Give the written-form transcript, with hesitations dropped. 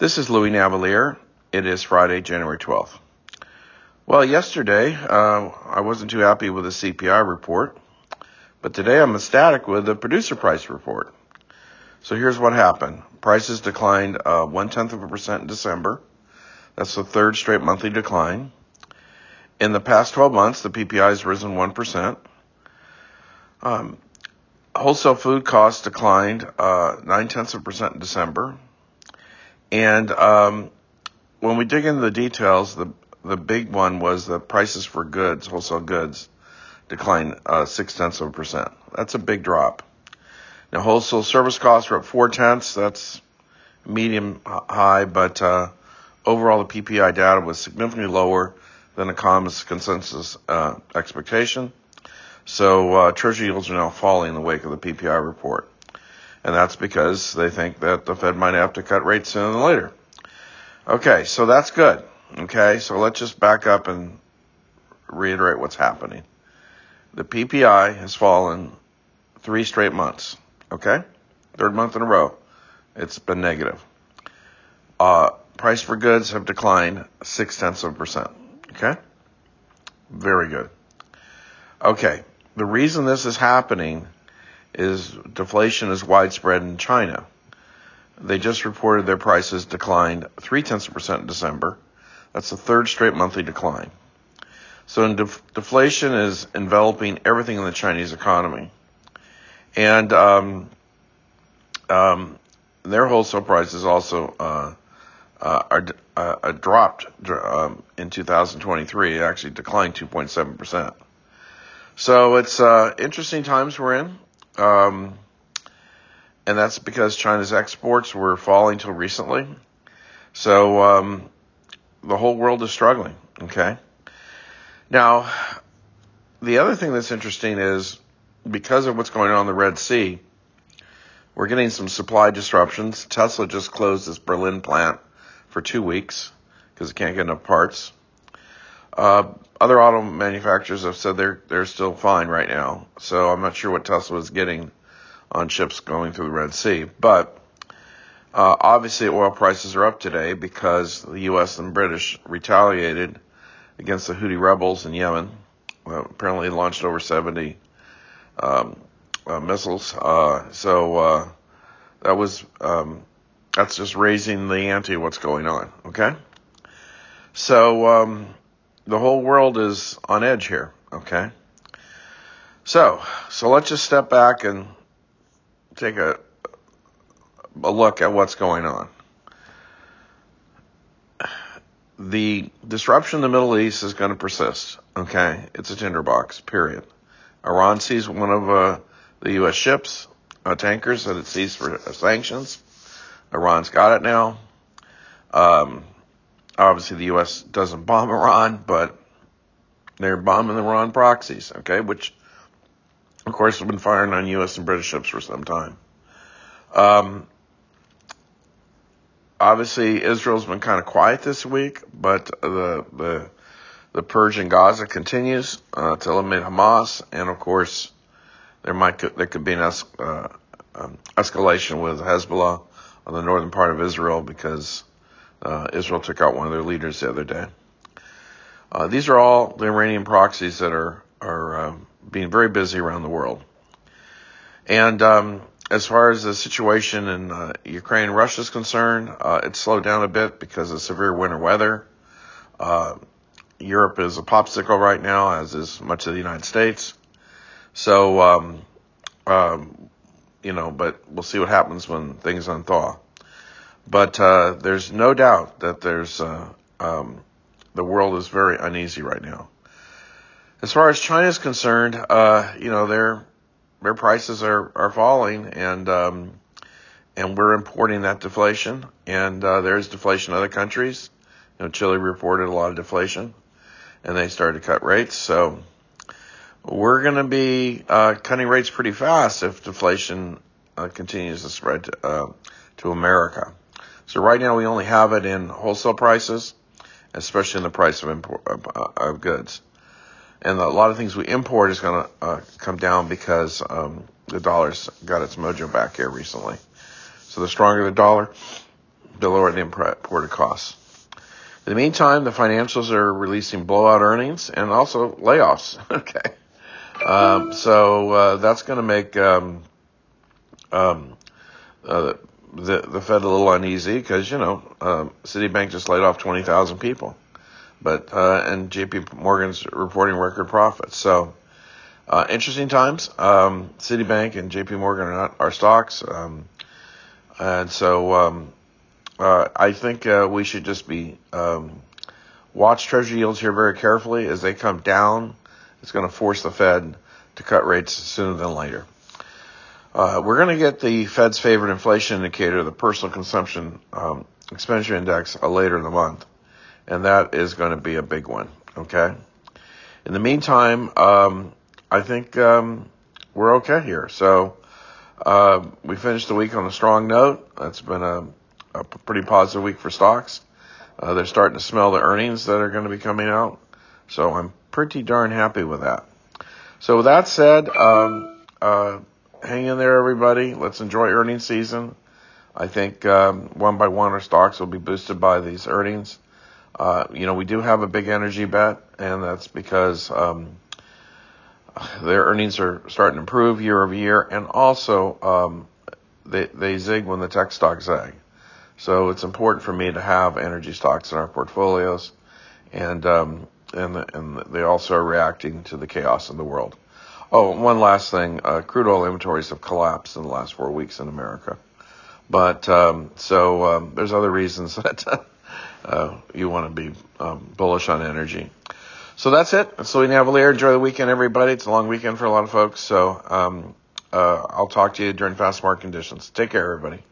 This is Louis Navalier. It is Friday, January 12th. Well, yesterday, I wasn't too happy with the CPI report, but today I'm ecstatic with the producer price report. So here's what happened. Prices declined 0.1% in December. That's the third straight monthly decline. In the past 12 months, the PPI has risen 1%. Wholesale food costs declined 0.9% in December. And when we dig into the details, the big one was the prices for goods, wholesale goods, declined 0.6%. That's a big drop. Now, wholesale service costs are up 0.4. That's medium high, but overall the PPI data was significantly lower than economists' consensus expectation. So Treasury yields are now falling in the wake of the PPI report. And that's because they think that the Fed might have to cut rates sooner than later. Okay, so that's good. Okay, so let's just back up and reiterate what's happening. The PPI has fallen 3 straight months. Okay, third month in a row, it's been negative. Price for goods have declined 0.6%. Okay, very good. Okay, the reason this is happening is deflation is widespread in China. They just reported their prices declined 0.3% in December. That's the third straight monthly decline. So deflation is enveloping everything in the Chinese economy. And their wholesale prices also are dropped in 2023. It actually declined 2.7%. So it's interesting times we're in. And that's because China's exports were falling till recently. So the whole world is struggling, okay? Now, the other thing that's interesting is because of what's going on in the Red Sea, we're getting some supply disruptions. Tesla just closed its Berlin plant for 2 weeks because it can't get enough parts. Other auto manufacturers have said they're still fine right now. So I'm not sure what Tesla is getting on ships going through the Red Sea. But obviously oil prices are up today because the U.S. and British retaliated against the Houthi rebels in Yemen. Apparently launched over 70 missiles. So that's just raising the ante of what's going on. Okay? So the whole world is on edge here. Okay? So let's just step back and take a look at what's going on. The disruption in the Middle East is going to persist, okay? It's a tinderbox, period. Iran seized one of the U.S. ships, tankers that it seized for sanctions. Iran's got it now. Obviously, the U.S. doesn't bomb Iran, but they're bombing the Iran proxies, okay? Which, of course, have been firing on U.S. and British ships for some time. Obviously, Israel's been kind of quiet this week, but the purge in Gaza continues to eliminate Hamas, and of course, there could be an escalation with Hezbollah on the northern part of Israel because Israel took out one of their leaders the other day. These are all the Iranian proxies that are being very busy around the world. And as far as the situation in Ukraine and Russia is concerned, it's slowed down a bit because of severe winter weather. Europe is a popsicle right now, as is much of the United States. So, but we'll see what happens when things unthaw. But there's no doubt that the world is very uneasy right now. As far as China is concerned, their prices are falling, and we're importing that deflation, and there's deflation in other countries. Chile reported a lot of deflation, and they started to cut rates. So we're going to be cutting rates pretty fast if deflation continues to spread to America. So right now we only have it in wholesale prices, especially in the price of goods. And a lot of things we import is going to come down because the dollar's got its mojo back here recently. So the stronger the dollar, to lower the imported costs. In the meantime, the financials are releasing blowout earnings and also layoffs. Okay. So that's going to make the Fed a little uneasy because, Citibank just laid off 20,000 people. And JP Morgan's reporting record profits. So, interesting times. Citibank and JP Morgan are not our stocks. I think we should just be watch Treasury yields here very carefully. As they come down, it's going to force the Fed to cut rates sooner than later. We're going to get the Fed's favorite inflation indicator, the personal consumption expenditure index, later in the month, and that is going to be a big one. Okay. In the meantime, I think we're okay here. So we finished the week on a strong note. It's been a pretty positive week for stocks. They're starting to smell the earnings that are going to be coming out. So I'm pretty darn happy with that. So with that said, hang in there, everybody. Let's enjoy earnings season. I think one by one our stocks will be boosted by these earnings. We do have a big energy bet, and that's because their earnings are starting to improve year over year, and also they zig when the tech stocks zag. So it's important for me to have energy stocks in our portfolios, and they also are reacting to the chaos in the world. Oh, one last thing. Crude oil inventories have collapsed in the last 4 weeks in America. But there's other reasons that you want to be bullish on energy. So that's it. It's Louis Navalier. Enjoy the weekend, everybody. It's a long weekend for a lot of folks. So I'll talk to you during fast market conditions. Take care, everybody.